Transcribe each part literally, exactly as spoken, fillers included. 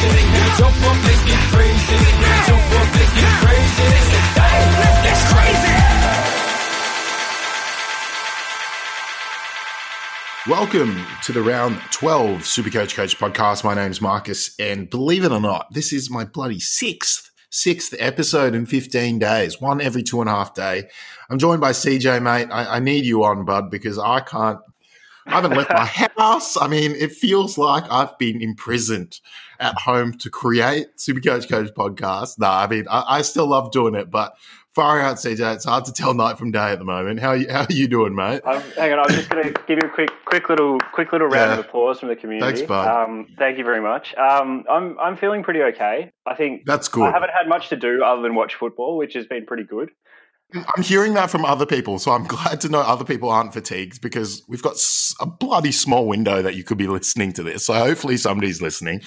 Now jump up, let's get crazy. Now jump up, let's get crazy. Hey, let's get crazy. Welcome to the round twelve Supercoach Coach podcast. My name's Marcus, and believe it or not, this is my bloody sixth, sixth episode in fifteen days, one every two and a half day. I'm joined by C J, mate. I, I need you on, bud, because I can't, I haven't left my house. I mean, it feels like I've been imprisoned at home to create Supercoach Coach podcast. No, I mean, I, I still love doing it, but far out, C J. It's hard to tell night from day at the moment. How are you, how are you doing, mate? Um, hang on, I'm just going to give you a quick, quick little, quick little round Yeah. of applause from the community. Thanks, bud. Um, thank you very much. Um, I'm, I'm feeling pretty okay. I think That's good. I haven't had much to do other than watch football, which has been pretty good. I'm hearing that from other people, so I'm glad to know other people aren't fatigued because we've got s- a bloody small window that you could be listening to this. So hopefully somebody's listening.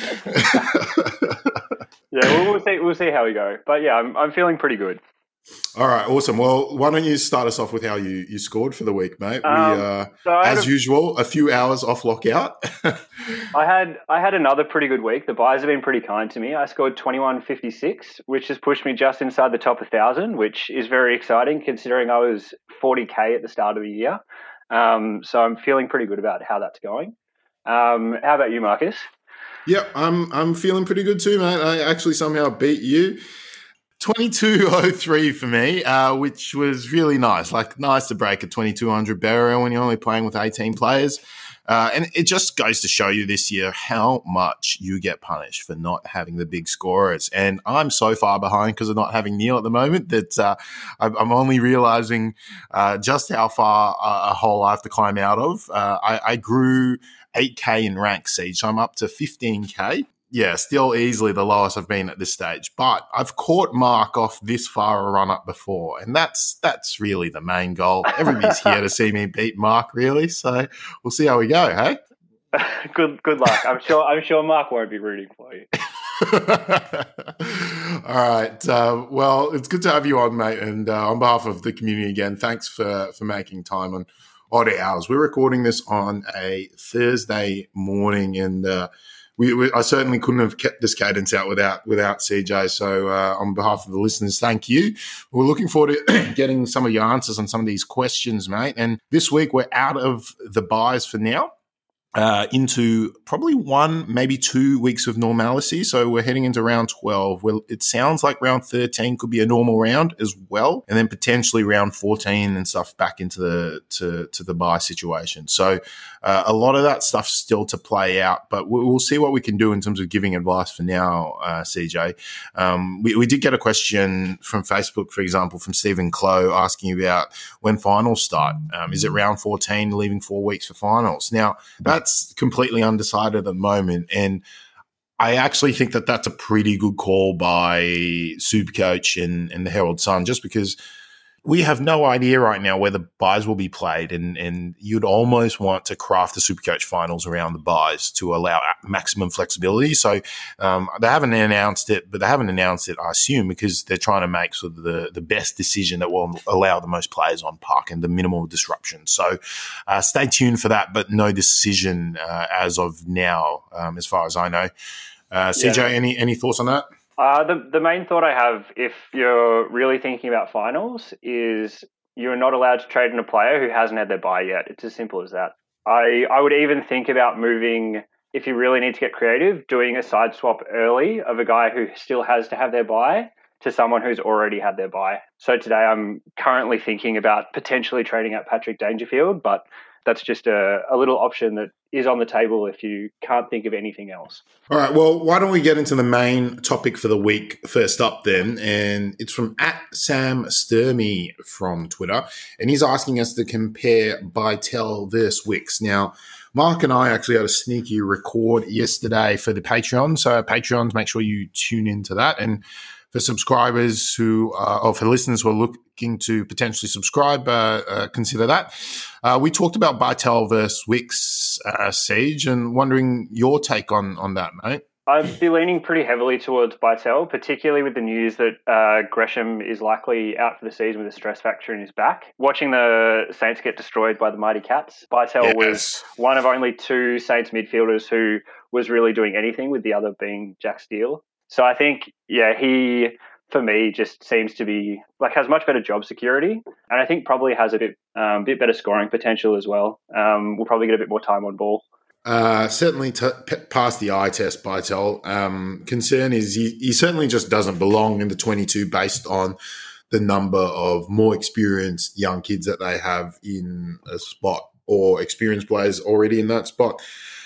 Yeah, we'll, we'll see. We'll see how we go. But yeah, I'm, I'm feeling pretty good. All right, awesome. Well, why don't you start us off with how you, you scored for the week, mate? Um, we, uh, so I had as a- usual, a few hours off lockout. I had I had another pretty good week. The buys have been pretty kind to me. I scored twenty-one fifty-six, which has pushed me just inside the top one thousand, which is very exciting considering I was forty K at the start of the year. Um, so I'm feeling pretty good about how that's going. Um, how about you, Marcus? Yeah, I'm I'm feeling pretty good too, mate. I actually somehow beat you. twenty-two oh three for me, uh, which was really nice. Like, nice to break a twenty-two hundred barrier when you're only playing with eighteen players. Uh, and it just goes to show you this year how much you get punished for not having the big scorers. And I'm so far behind because of not having Neil at the moment that uh, I'm I'm only realizing uh, just how far a hole I have to climb out of. Uh, I, I grew eight K in rank, Siege, so I'm up to fifteen K. Yeah, still easily the lowest I've been at this stage. But I've caught Mark off this far a run-up before, and that's that's really the main goal. Everybody's here to see me beat Mark, really, so we'll see how we go, hey? good good luck. I'm sure I'm sure Mark won't be rooting for you. All right. Uh, well, it's good to have you on, mate, and uh, on behalf of the community again, thanks for, for making time on odd hours. We're recording this on a Thursday morning, and uh, We, we, I certainly couldn't have kept this cadence out without without C J. So uh, on behalf of the listeners, thank you. We're looking forward to getting some of your answers on some of these questions, mate. And this week we're out of the buys for now. Uh, into probably one, maybe two weeks of normalcy. So we're heading into round twelve. Well, it sounds like round thirteen could be a normal round as well, and then potentially round fourteen and stuff back into the to to the buy situation. So uh, a lot of that stuff's still to play out, but we'll, we'll see what we can do in terms of giving advice for now, uh, C J. Um, we, we did get a question from Facebook, for example, from Stephen Clow asking about when finals start. Um, is it round fourteen, leaving four weeks for finals? Now, that That's completely undecided at the moment, and I actually think that that's a pretty good call by Supercoach and, and the Herald Sun, just because we have no idea right now where the buys will be played, and, and you'd almost want to craft the Supercoach finals around the buys to allow maximum flexibility. So um, they haven't announced it, but they haven't announced it, I assume, because they're trying to make sort of the, the best decision that will allow the most players on park and the minimal disruption. So uh, stay tuned for that, but no decision uh, as of now, um, as far as I know. Uh, C J, Yeah. any any thoughts on that? Uh, the the main thought I have, if you're really thinking about finals, is you're not allowed to trade in a player who hasn't had their buy yet. It's as simple as that. I, I would even think about moving, if you really need to get creative, doing a side swap early of a guy who still has to have their buy to someone who's already had their buy. So today I'm currently thinking about potentially trading out Patrick Dangerfield, but that's just a, a little option that is on the table if you can't think of anything else. All right, well, why don't we get into the main topic for the week first up then? And it's from at Sam Sturmy from Twitter. And he's asking us to compare Bytel versus Wicks. Now, Mark and I actually had a sneaky record yesterday for the Patreon. So Patreons, make sure you tune into that. And for subscribers who, uh, or for listeners who are looking to potentially subscribe, uh, uh, consider that. Uh, we talked about Bytel versus Wicks, uh, Siege, and wondering your take on, on that, mate. I'd be leaning pretty heavily towards Bytel, particularly with the news that uh, Gresham is likely out for the season with a stress fracture in his back. Watching the Saints get destroyed by the Mighty Cats, Bytel Yes. was one of only two Saints midfielders who was really doing anything, with the other being Jack Steele. So I think, yeah, he, for me, just seems to be, like, has much better job security, and I think probably has a bit um, bit better scoring potential as well. Um, we'll probably get a bit more time on ball. Uh, certainly t- p- passed the eye test, Bytel. Um, concern is he, he certainly just doesn't belong in the twenty-two based on the number of more experienced young kids that they have in a spot, or experienced players already in that spot.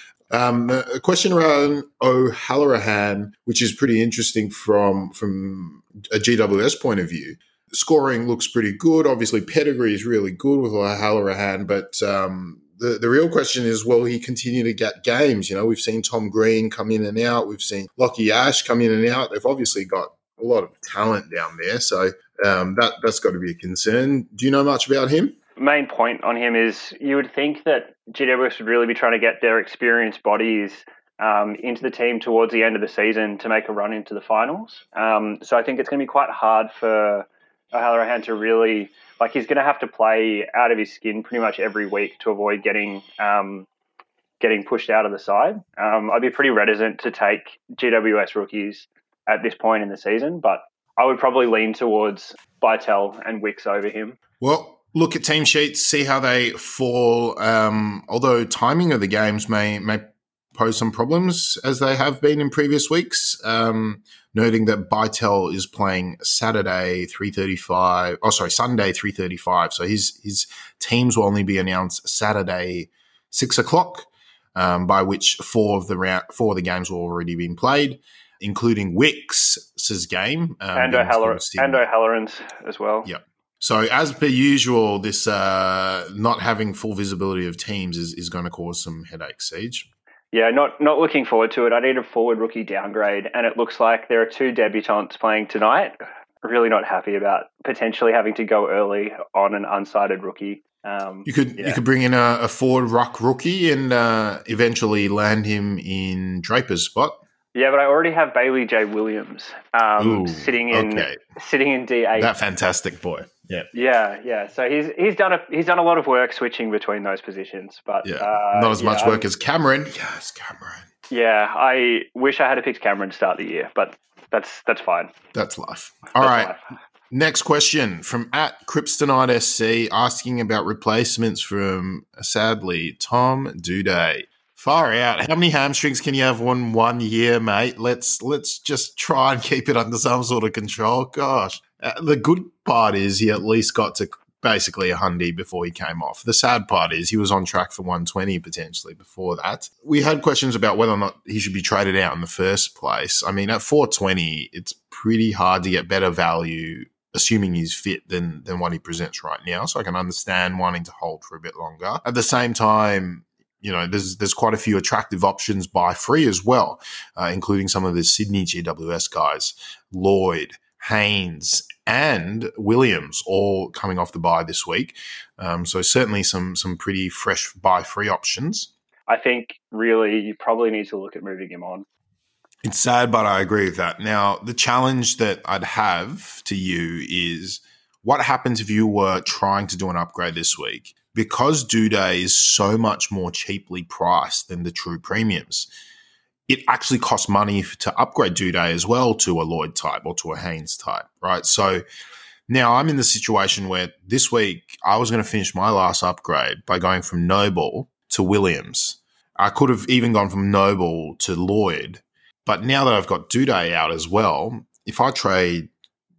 Um, a question around O'Halloran, which is pretty interesting from from a G W S point of view. Scoring looks pretty good. Obviously, pedigree is really good with O'Halloran, but um, the, the real question is, will he continue to get games? You know, we've seen Tom Green come in and out. We've seen Lockie Ash come in and out. They've obviously got a lot of talent down there, so um, that, that's got to be a concern. Do you know much about him? Main point on him is you would think that G W S would really be trying to get their experienced bodies um, into the team towards the end of the season to make a run into the finals. Um, so I think it's going to be quite hard for O'Halloran to really, like, he's going to have to play out of his skin pretty much every week to avoid getting um, getting pushed out of the side. Um, I'd be pretty reticent to take G W S rookies at this point in the season, but I would probably lean towards Bytel and Wicks over him. Well, look at team sheets, see how they fall. Um, although timing of the games may may pose some problems, as they have been in previous weeks. Um, noting that Bytel is playing Saturday three thirty-five. Oh, sorry, Sunday three thirty-five. So his his teams will only be announced Saturday six o'clock. Um, by which four of the round, four of the games will already been played, including Wicks's game um, and O'Halloran and O'Halloran's as well. Yep. So as per usual, this uh, not having full visibility of teams is, is going to cause some headaches, Siege. Yeah, not not looking forward to it. I need a forward rookie downgrade, and it looks like there are two debutants playing tonight. Really not happy about potentially having to go early on an unsighted rookie. Um, you could yeah. you could bring in a, a forward ruck rookie and uh, eventually land him in Draper's spot. Yeah, but I already have Bailey J. Williams um, Ooh, sitting in okay. sitting in D eight. That fantastic boy. Yeah, yeah, yeah. So he's he's done a he's done a lot of work switching between those positions, but yeah, uh, not as yeah, much work I'm, as Cameron. Yes, Cameron. Yeah, I wish I had picked Cameron to start the year, but that's that's fine. That's life. All that's right. Life. Next question from at Kryptonite S C, asking about replacements from, sadly, Tom Duday. Far out. How many hamstrings can you have in one year, mate? Let's let's just try and keep it under some sort of control. Gosh. Uh, the good part is he at least got to basically a hundy before he came off. The sad part is he was on track for one twenty potentially before that. We had questions about whether or not he should be traded out in the first place. I mean, at four twenty, it's pretty hard to get better value, assuming he's fit, than than what he presents right now. So I can understand wanting to hold for a bit longer. At the same time, you know, there's there's quite a few attractive options by free as well, uh, including some of the Sydney G W S guys, Lloyd, Haynes, and Williams, all coming off the bye this week. Um, so certainly some some pretty fresh buy free options. I think really you probably need to look at moving him on. It's sad, but I agree with that. Now, the challenge that I'd have to you is, what happens if you were trying to do an upgrade this week? Because Duday is so much more cheaply priced than the true premiums, it actually costs money to upgrade Duday as well to a Lloyd type or to a Haynes type, right? So now I'm in the situation where this week I was going to finish my last upgrade by going from Noble to Williams. I could have even gone from Noble to Lloyd, but now that I've got Duday out as well, if I trade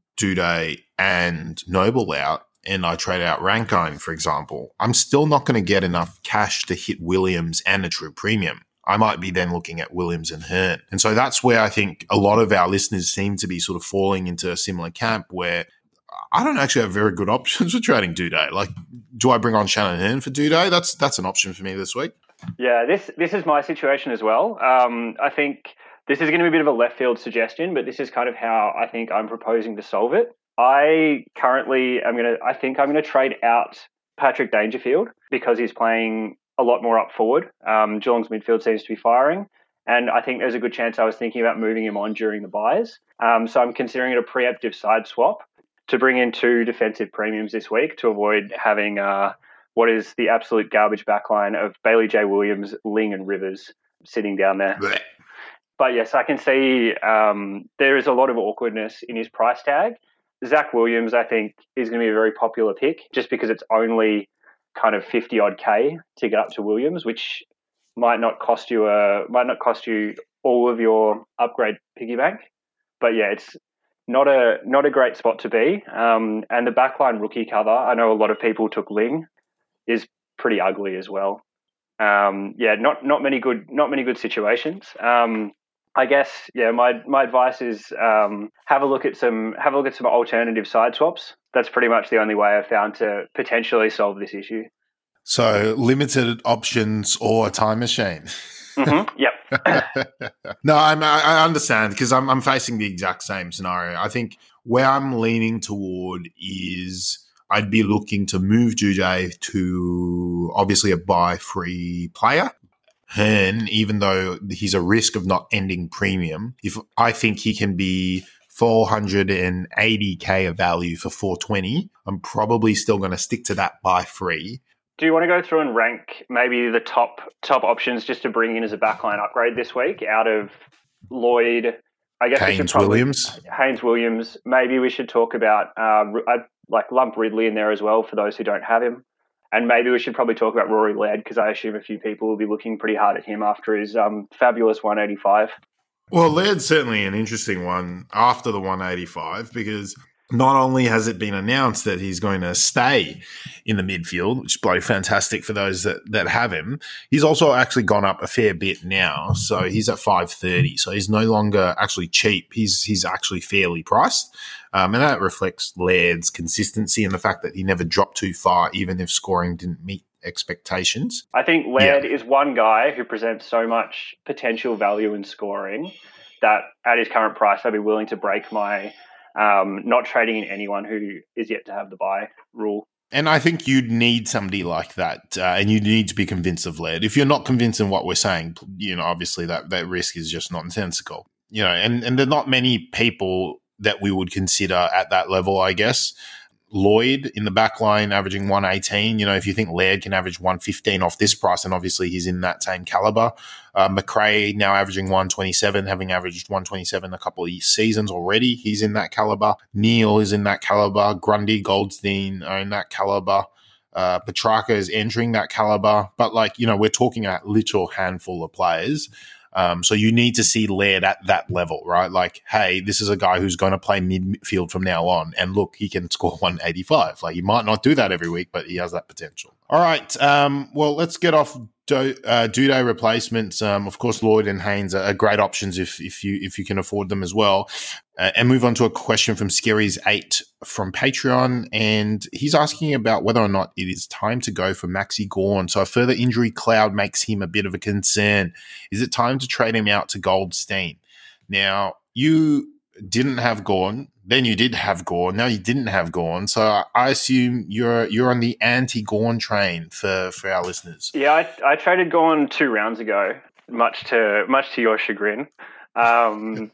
Duday and Noble out, and I trade out Rankine, for example, I'm still not going to get enough cash to hit Williams and a true premium. I might be then looking at Williams and Hearn. And so that's where I think a lot of our listeners seem to be sort of falling into a similar camp where I don't actually have very good options for trading Duday. Like, do I bring on Shannon Hearn for Duday? That's that's an option for me this week. Yeah, this this is my situation as well. Um, I think this is going to be a bit of a left field suggestion, but this is kind of how I think I'm proposing to solve it. I currently am going to, I think I'm going to trade out Patrick Dangerfield because he's playing a lot more up forward. Um, Geelong's midfield seems to be firing, and I think there's a good chance I was thinking about moving him on during the buys. Um, so I'm considering it a preemptive side swap to bring in two defensive premiums this week to avoid having uh, what is the absolute garbage backline of Bailey J. Williams, Ling and Rivers. sitting down there. Blech. But yes, I can see um, there is a lot of awkwardness in his price tag. Zach Williams, I think, is going to be a very popular pick just because it's only kind of fifty odd K to get up to Williams, which might not cost you a might not cost you all of your upgrade piggy bank. But yeah, it's not a not a great spot to be. Um, and the backline rookie cover, I know a lot of people took Ling, is pretty ugly as well. Um, yeah, not not many good not many good situations. Um, I guess yeah, my my advice is um, have a look at some have a look at some alternative side swaps. That's pretty much the only way I've found to potentially solve this issue. So limited options or a time machine. Mm-hmm. Yep. No, I'm, I understand because I'm, I'm facing the exact same scenario. I think where I'm leaning toward is I'd be looking to move Jude to obviously a buy-free player. Hearn, even though he's a risk of not ending premium, if I think he can be four hundred eighty K of value for four twenty, I'm probably still going to stick to that buy-free. Do you want to go through and rank maybe the top top options just to bring in as a backline upgrade this week out of Lloyd? I guess Haynes we should probably, Williams. Haynes Williams. Maybe we should talk about uh, I'd like lump Ridley in there as well for those who don't have him, and maybe we should probably talk about Rory Laird because I assume a few people will be looking pretty hard at him after his um, fabulous one eighty-five. Well, Laird's certainly an interesting one after the one eighty-five because not only has it been announced that he's going to stay in the midfield, which is bloody fantastic for those that, that have him, he's also actually gone up a fair bit now. So he's at five thirty. So he's no longer actually cheap. He's he's actually fairly priced. Um, and that reflects Laird's consistency and the fact that he never dropped too far, even if scoring didn't meet expectations. I think Laird yeah. is one guy who presents so much potential value in scoring that at his current price, I'd be willing to break my Um, not trading in anyone who is yet to have the buy rule. And I think you'd need somebody like that, uh, and you need to be convinced of Laird. If you're not convinced in what we're saying, you know, obviously that, that risk is just nonsensical. You know, and, and there are not many people that we would consider at that level, I guess. Lloyd in the back line averaging one eighteen. You know, if you think Laird can average one fifteen off this price, and obviously he's in that same caliber. Uh, McRae now averaging one twenty-seven, having averaged one twenty-seven a couple of seasons already. He's in that caliber. Neil is in that caliber. Grundy, Goldstein are in that caliber. Uh, Petrarca is entering that caliber. But, like, you know, we're talking a literal handful of players. Um, so you need to see Laird at that level, right? Like, hey, this is a guy who's going to play midfield from now on. And look, he can score one eighty-five. Like, he might not do that every week, but he has that potential. All right. Um, well, let's get off Do, uh, Duday replacements. Um, of course, Lloyd and Haynes are, are great options if if you if you can afford them as well. Uh, and move on to a question from Scary's eight from Patreon, and he's asking about whether or not it is time to go for Maxi Gawn. So a further injury cloud makes him a bit of a concern. Is it time to trade him out to Goldstein? Now, you didn't have Gawn, then you did have Gawn, now you didn't have Gawn. So I assume you're you're on the anti-Gawn train for, for our listeners. Yeah, I, I traded Gawn two rounds ago, much to much to your chagrin. Um,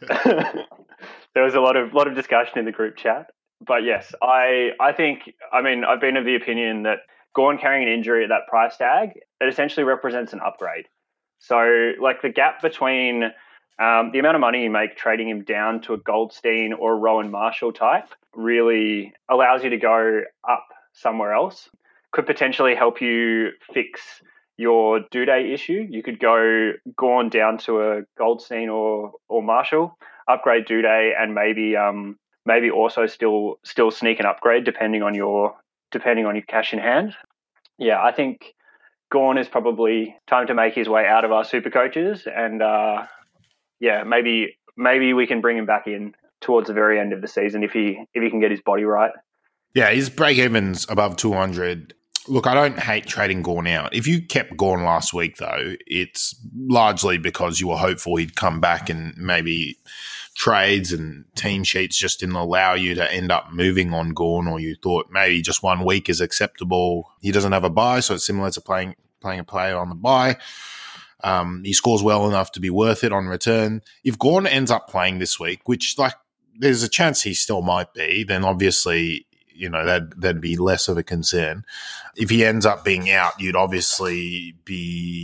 there was a lot of lot of discussion in the group chat. But yes, I I think, I mean, I've been of the opinion that Gawn carrying an injury at that price tag, it essentially represents an upgrade. So, like, the gap between um, the amount of money you make trading him down to a Goldstein or a Rowan Marshall type really allows you to go up somewhere else. Could potentially help you fix your Duday issue. You could go Gawn down to a Goldstein or or Marshall, upgrade Duday, and maybe um maybe also still still sneak an upgrade depending on your depending on your cash in hand. Yeah, I think Gawn is probably time to make his way out of our super coaches, and uh, yeah, maybe maybe we can bring him back in towards the very end of the season if he if he can get his body right. Yeah, his break evens above two hundred. Look, I don't hate trading Gawn out. If you kept Gawn last week, though, it's largely because you were hopeful he'd come back and maybe trades and team sheets just didn't allow you to end up moving on Gawn, or you thought maybe just one week is acceptable. He doesn't have a bye, so it's similar to playing playing a player on the bye. Um, he scores well enough to be worth it on return. If Gawn ends up playing this week, which, like, there's a chance he still might be, then obviously, you know, that that'd be less of a concern. If he ends up being out, you'd obviously be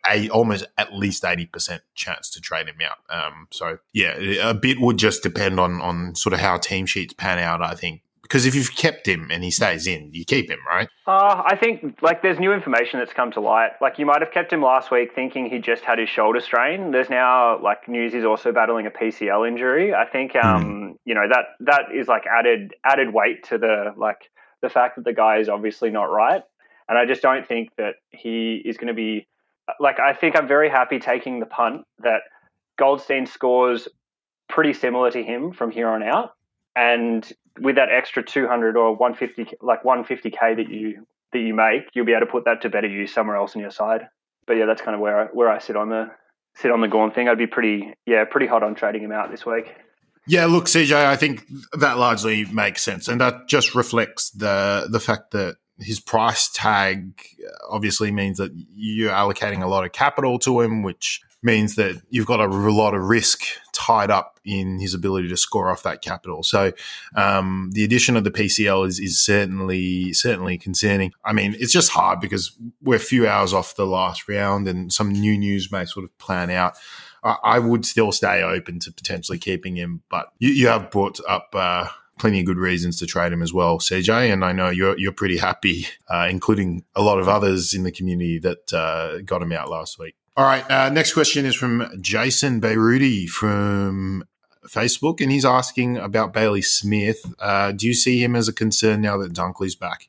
a almost at least eighty percent chance to trade him out. Um, so yeah, a bit would just depend on on sort of how team sheets pan out, I think. Because if you've kept him and he stays in, you keep him, right? Uh, I think like there's new information that's come to light. Like you might have kept him last week thinking he just had his shoulder strain. There's now like news he's also battling a P C L injury. I think um, mm. you know that that is like added added weight to the like the fact that the guy is obviously not right. And I just don't think that he is going to be like I think I'm very happy taking the punt that Goldstein scores pretty similar to him from here on out. And with that extra two hundred or one fifty, like one fifty K that you that you make, you'll be able to put that to better use somewhere else in your side. But yeah, that's kind of where I, where I sit on the sit on the Gawn thing. I'd be pretty yeah pretty hot on trading him out this week. Yeah, look, C J, I think that largely makes sense, and that just reflects the the fact that his price tag obviously means that you're allocating a lot of capital to him, which means that you've got a lot of risk tied up in his ability to score off that capital. So um, the addition of the P C L is, is certainly certainly concerning. I mean, it's just hard because we're a few hours off the last round and some new news may sort of plan out. I, I would still stay open to potentially keeping him, but you, you have brought up uh, plenty of good reasons to trade him as well, C J, and I know you're you're pretty happy, uh, including a lot of others in the community that uh, got him out last week. All right, uh, next question is from Jason Beirudi from Facebook, and he's asking about Bailey Smith. Uh, do you see him as a concern now that Dunkley's back?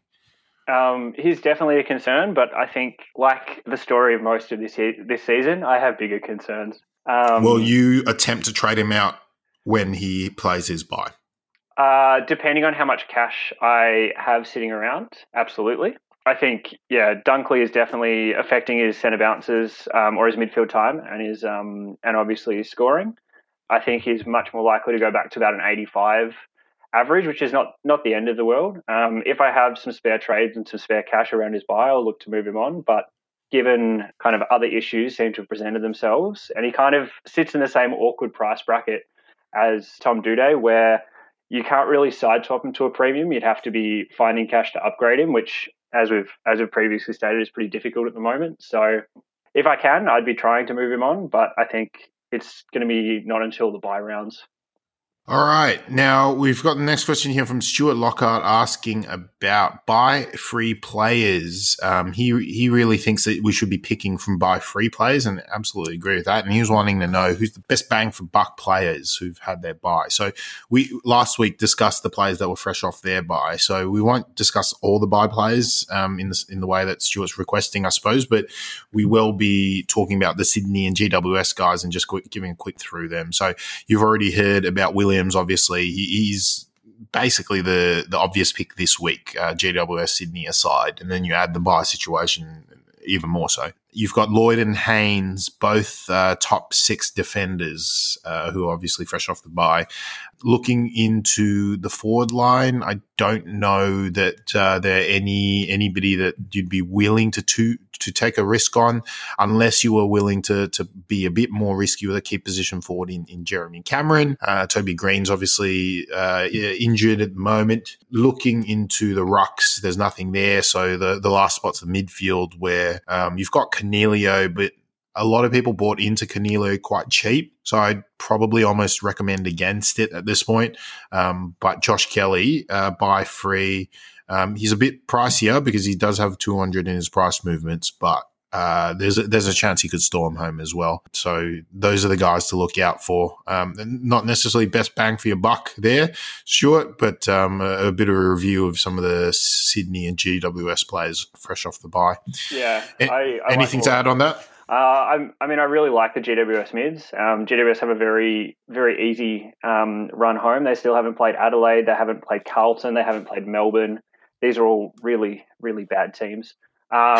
Um, he's definitely a concern, but I think, like the story of most of this this season, I have bigger concerns. Um, Will you attempt to trade him out when he plays his bye? Uh, depending on how much cash I have sitting around, absolutely. I think, yeah, Dunkley is definitely affecting his centre bounces um, or his midfield time and his um, and obviously his scoring. I think he's much more likely to go back to about an eighty-five average, which is not not the end of the world. Um, if I have some spare trades and some spare cash around his buy, I'll look to move him on. But given kind of other issues seem to have presented themselves, and he kind of sits in the same awkward price bracket as Tom Doedee, where you can't really side swap him to a premium. You'd have to be finding cash to upgrade him, which, as we've as we've previously stated, is pretty difficult at the moment. So if I can, I'd be trying to move him on, but I think it's going to be not until the bye rounds. All right. Now, we've got the next question here from Stuart Lockhart asking about buy-free players. Um, he he really thinks that we should be picking from buy-free players, and absolutely agree with that. And he was wanting to know who's the best bang for buck players who've had their buy. So we last week discussed the players that were fresh off their buy. So we won't discuss all the buy players um, in, the, in the way that Stuart's requesting, I suppose, but we will be talking about the Sydney and G W S guys and just quick, giving a quick through them. So you've already heard about William. Obviously, he's basically the, the obvious pick this week, uh, G W S Sydney aside, and then you add the buy situation even more so. You've got Lloyd and Haynes, both uh, top six defenders uh, who are obviously fresh off the bye. Looking into the forward line, I don't know that uh, there are any anybody that you'd be willing to, to to take a risk on, unless you were willing to to be a bit more risky with a key position forward in, in Jeremy Cameron. Uh, Toby Green's obviously uh, injured at the moment. Looking into the rucks, there's nothing there. So the, the last spot's the midfield where um, you've got Canelio, but a lot of people bought into Canelio quite cheap. So I'd probably almost recommend against it at this point. Um, but Josh Kelly, uh, buy free. Um, he's a bit pricier because he does have two hundred in his price movements, but uh, there's a, there's a chance he could storm home as well. So those are the guys to look out for. Um, not necessarily best bang for your buck there, Stuart, but um, a, a bit of a review of some of the Sydney and G W S players fresh off the bye. Yeah. A- I, I anything like to add on that? Uh, I, I mean, I really like the G W S mids. Um, G W S have a very, very easy um, run home. They still haven't played Adelaide. They haven't played Carlton. They haven't played Melbourne. These are all really, really bad teams. Um,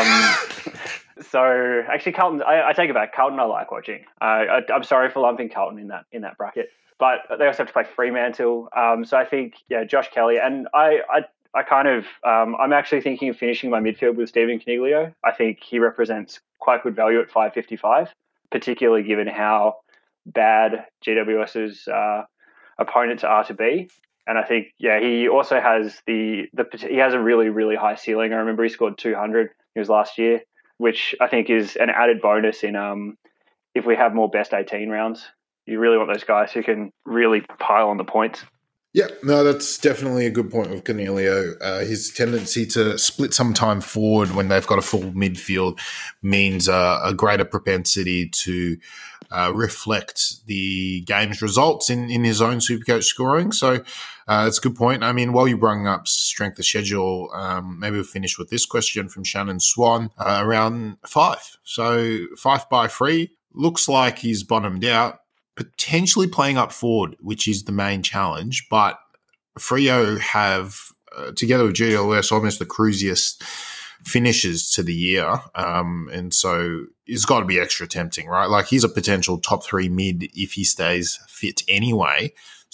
so actually, Carlton, I, I take it back. Carlton, I like watching. Uh, I, I'm sorry for lumping Carlton in that in that bracket, but they also have to play Fremantle. Um, so I think, yeah, Josh Kelly, and I, I, I kind of, um, I'm actually thinking of finishing my midfield with Stephen Coniglio. I think he represents quite good value at five fifty-five, particularly given how bad GWS's uh, opponents are to be. And I think, yeah, he also has the, the he has a really, really high ceiling. I remember he scored two hundred. It was last year. which I think is an added bonus in um if we have more best eighteen rounds. You really want those guys who can really pile on the points. Yeah, no, that's definitely a good point with Cornelio. Uh, his tendency to split some time forward when they've got a full midfield means uh, a greater propensity to uh, reflect the game's results in, in his own Supercoach scoring. So uh, that's a good point. I mean, while you bring up strength of schedule, um, maybe we'll finish with this question from Shannon Swan uh, around Fife. So Fife by Free looks like he's bottomed out, potentially playing up forward, which is the main challenge. But Freo have, uh, together with G L S, almost the cruisiest finishes to the year. Um, and so it's got to be extra tempting, right? Like he's a potential top three mid if he stays fit anyway.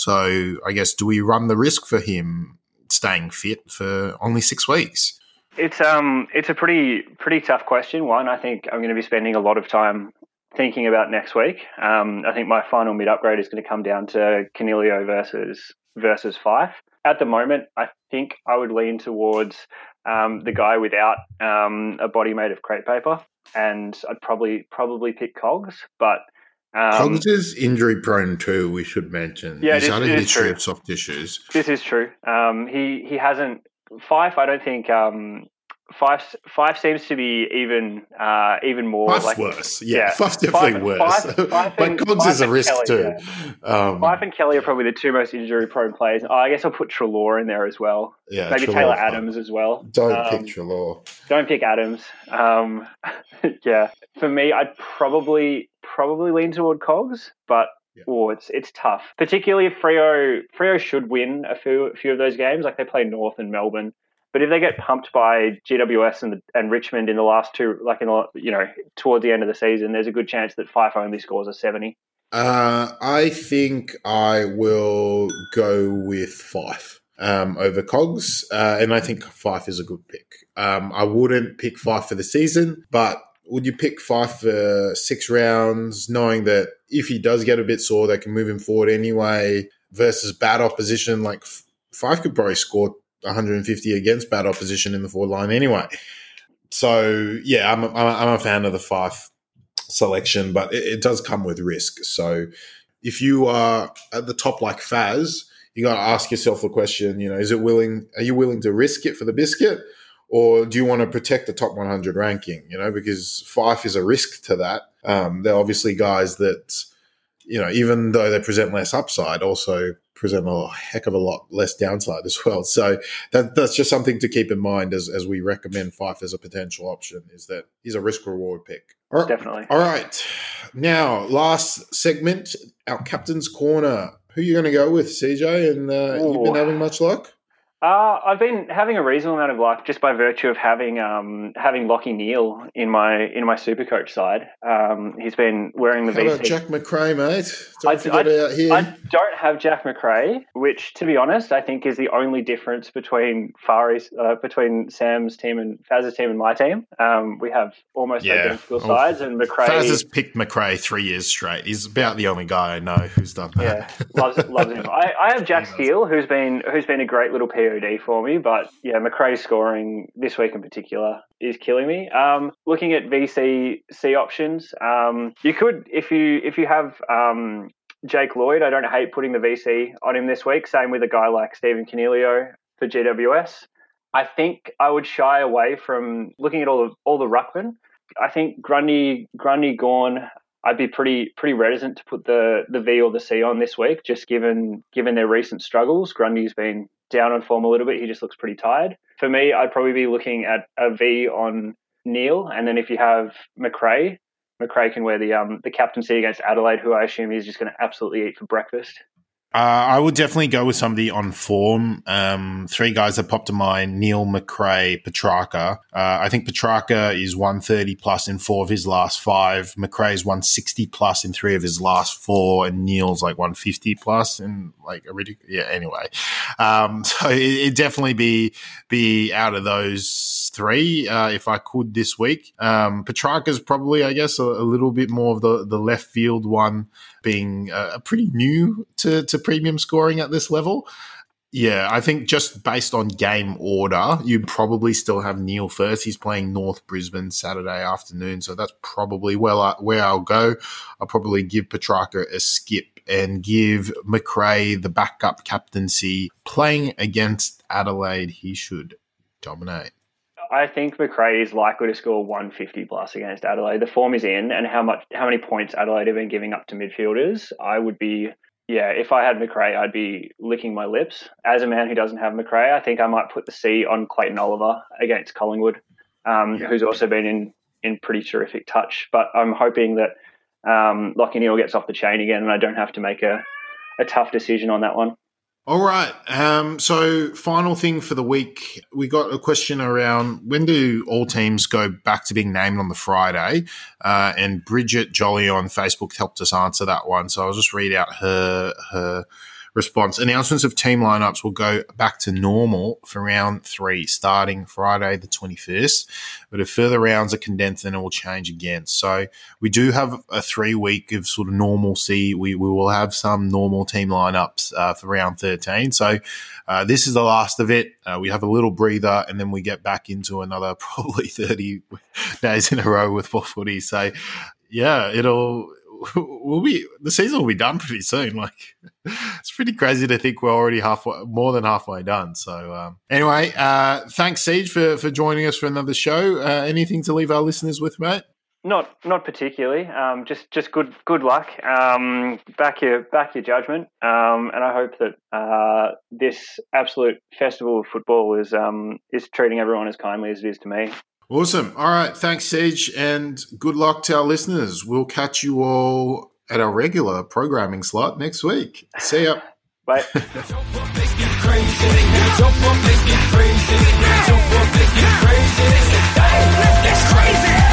So I guess, do we run the risk for him staying fit for only six weeks? It's um it's a pretty pretty tough question. One, I think I'm going to be spending a lot of time thinking about next week. Um, I think my final mid upgrade is going to come down to Cornelio versus versus Fife. At the moment, I think I would lean towards um, the guy without um, a body made of crepe paper, and I'd probably probably pick Cogs. But um, Cogs is injury prone too. We should mention. Yeah, he's it is, had a it is history true. of soft tissues. This is true. Um, he he hasn't Fife. I don't think. Um, Five, five seems to be even uh, even more Fife's like worse. Yeah, yeah. Fife's definitely Five, worse. Five, Five but and, Cogs Five is a and risk Kelly, too. Yeah. Um, Fife and Kelly are probably the two most injury-prone players. Oh, I guess I'll put Trelaw in there as well. yeah, Maybe Trelaw, Taylor Adams as well. Don't um, pick Trelaw. Don't pick Adams. Um, yeah, for me, I'd probably probably lean toward Cogs, but Yeah. oh, it's it's tough. Particularly if Freo Freo should win a few a few of those games. Like they play North and Melbourne. But if they get pumped by G W S and and Richmond in the last two, like in the, you know, towards the end of the season, there's a good chance that Fife only scores a seventy. Uh, I think I will go with Fife um, over Cogs, uh, and I think Fife is a good pick. Um, I wouldn't pick Fife for the season, but would you pick Fife for six rounds, knowing that if he does get a bit sore, they can move him forward anyway versus bad opposition? Like Fife could probably score one hundred fifty against bad opposition in the forward line anyway. So, yeah, I'm a, I'm a fan of the Fife selection, but it, it does come with risk. So if you are at the top like Faz, you got to ask yourself the question, you know, is it willing, are you willing to risk it for the biscuit, or do you want to protect the top one hundred ranking, you know, because Fife is a risk to that. Um, they're obviously guys that, you know, even though they present less upside, also present a heck of a lot less downside as well. So that, that's just something to keep in mind as, as we recommend Fife as a potential option, is that he's a risk-reward pick. All right. Definitely. All right. Now, last segment, our Captain's Corner. Who are you going to go with, C J? And uh, you've been having much luck? Uh, I've been having a reasonable amount of luck just by virtue of having um, having Lockie Neal in my in my Supercoach side. Um, he's been wearing the How V C. about Jack McRae, mate? Don't I, forget I, out here. I don't have Jack McRae, which, to be honest, I think is the only difference between Fari's, uh, between Sam's team and Faz's team and my team. Um, we have almost Yeah. identical Oh, sides, and McRae. Faz has picked McRae three years straight. He's about the only guy I know who's done that. Yeah, loves loves him. I, I have Jack Steele, who's been who's been a great little P O D for me, but yeah, McRae's scoring this week in particular is killing me. Um, looking at V C C options, um, you could if you if you have um, Jake Lloyd. I don't hate putting the V C on him this week. Same with a guy like Stephen Cornelio for G W S. I think I would shy away from looking at all the all the ruckmen. I think Grundy, Grundy, Gorn. I'd be pretty pretty reticent to put the, the V or the C on this week, just given given their recent struggles. Grundy's been down on form a little bit. He just looks pretty tired. For me, I'd probably be looking at a V on Neal, and then if you have McRae, McRae can wear the um the captaincy against Adelaide, who I assume he's just going to absolutely eat for breakfast. Uh, I would definitely go with somebody on form. Um, three guys that popped to mind: Neal, McRae, Petrarca. Uh, I think Petrarca is one thirty plus in four of his last five. McRae's one sixty plus in three of his last four, and Neal's like one fifty plus in like a ridiculous. Yeah. Anyway, um, so it, it'd definitely be be out of those three uh, if I could this week. Um, Petrarca's probably, I guess, a, a little bit more of the the left field one, being uh, pretty new to to premium scoring at this level. Yeah, I think just based on game order, you'd probably still have Neil first. He's playing North Brisbane Saturday afternoon, so that's probably where, I, where I'll go. I'll probably give Petrarca a skip and give Macrae the backup captaincy. Playing against Adelaide, he should dominate. I think Macrae is likely to score one fifty plus against Adelaide. The form is in, and how much, how many points Adelaide have been giving up to midfielders, I would be... Yeah, if I had Macrae, I'd be licking my lips. As a man who doesn't have Macrae, I think I might put the C on Clayton Oliver against Collingwood, um, yeah. who's also been in, in pretty terrific touch. But I'm hoping that um, Lachie Neale gets off the chain again and I don't have to make a, a tough decision on that one. All right. Um, so final thing for the week, we got a question around when do all teams go back to being named on the Friday? Uh, and Bridget Jolly on Facebook helped us answer that one. So I'll just read out her her response. Announcements of team lineups will go back to normal for round three, starting Friday the twenty-first. But if further rounds are condensed, then it will change again. So we do have a three-week of sort of normalcy. We, we will have some normal team lineups uh, for round thirteen. So uh, this is the last of it. Uh, we have a little breather, and then we get back into another probably thirty days in a row with full footy. So, yeah, it'll... We'll be the season will be done pretty soon. Like, it's pretty crazy to think we're already halfway, more than halfway done. So, um, anyway, uh, thanks, Siege, for for joining us for another show. Uh, anything to leave our listeners with, mate? Not not particularly. Um, just just good good luck. Um, back your back your judgment. Um, and I hope that uh, this absolute festival of football is um is treating everyone as kindly as it is to me. Awesome. All right. Thanks, Siege, and good luck to our listeners. We'll catch you all at our regular programming slot next week. See ya. Bye. Jump up, let's get crazy. Jump up, let's get crazy. Jump up, let's get crazy. Let's get crazy.